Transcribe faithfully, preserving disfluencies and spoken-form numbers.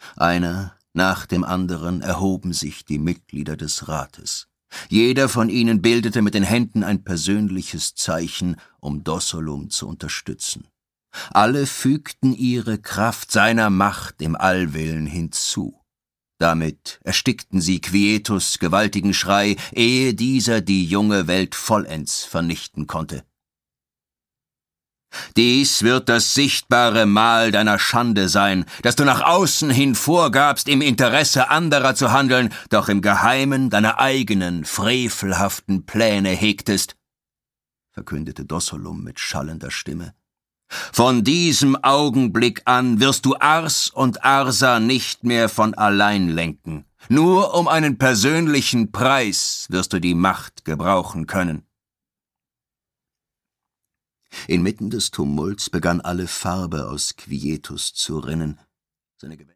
Einer nach dem anderen erhoben sich die Mitglieder des Rates. Jeder von ihnen bildete mit den Händen ein persönliches Zeichen, um Dossolum zu unterstützen. Alle fügten ihre Kraft seiner Macht im Allwillen hinzu. Damit erstickten sie Quietus' gewaltigen Schrei, ehe dieser die junge Welt vollends vernichten konnte. Dies wird das sichtbare Mal deiner Schande sein, dass du nach außen hin vorgabst, im Interesse anderer zu handeln, doch im Geheimen deine eigenen, frevelhaften Pläne hegtest, verkündete Dossolum mit schallender Stimme. Von diesem Augenblick an wirst du Ars und Arsa nicht mehr von allein lenken. Nur um einen persönlichen Preis wirst du die Macht gebrauchen können. Inmitten des Tumults begann alle Farbe aus Quietus zu rinnen. Seine